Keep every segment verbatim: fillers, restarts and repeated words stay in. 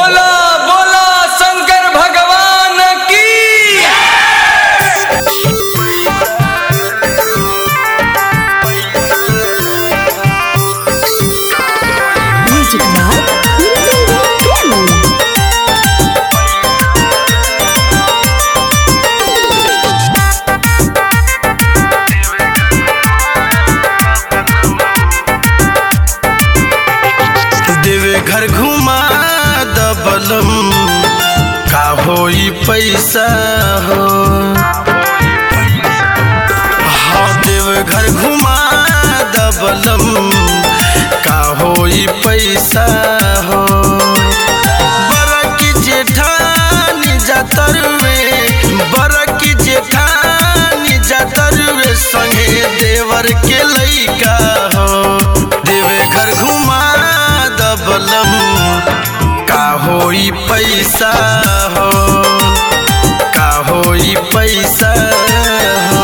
बोला बोला शंकर भगवान की। देवे घर घुमा दबलम का होई पैसा हो। हाँ देवे घर घुमा दबलम का होई पैसा हो। बरकी जेठानी जातरवे बरकी जेठानी जातरवे संगे देवर के लइका हो। देवे घर घुमा दबलम का होई पैसा हो का होई पैसा हो।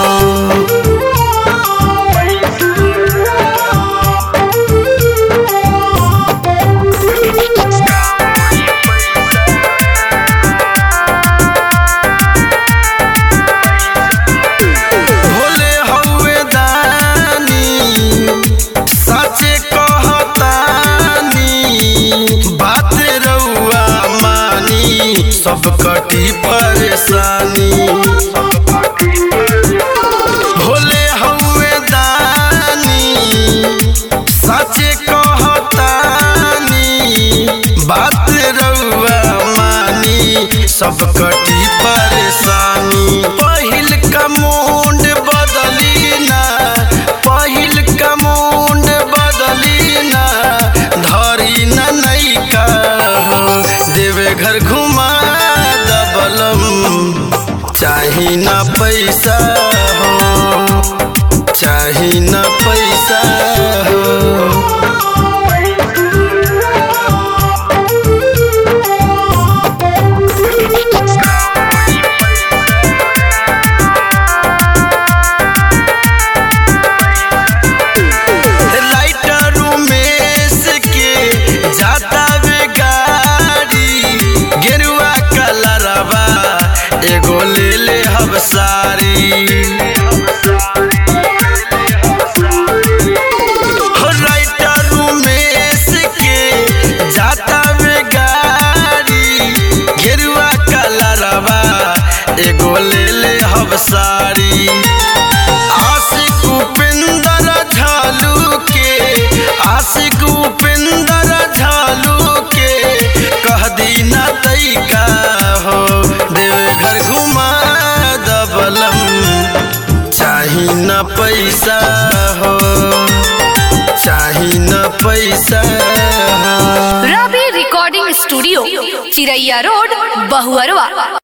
भोले हौवे दानी साचे कहतानी बात रउआ मानी सब कटी परेशानी। भोले हौवे दानी साचे कहतानी बात रउआ मानी सब कटी परेशानी। पहिल का मुंड बदली ना पहिल का मुंड बदली ना धरी ना नैका हो। देवे घर घुमा दबलम चाही ना पैसा हो चाही ना पैसा हो। एगो ले ले हब सारी हो। राइटर उमेश के जाता में गाड़ी गेरुआ कलरवा एगो ले ले हब सारी। आशिक उपेंद्र झालू के आशिक उपेंद्र झालू के कह दी ना तैका हो। देवे घर घुमा दबलम चाही न पैसा हो चाही न पैसा हो। Ravi recording studio Chiraiya road Bahuarwa.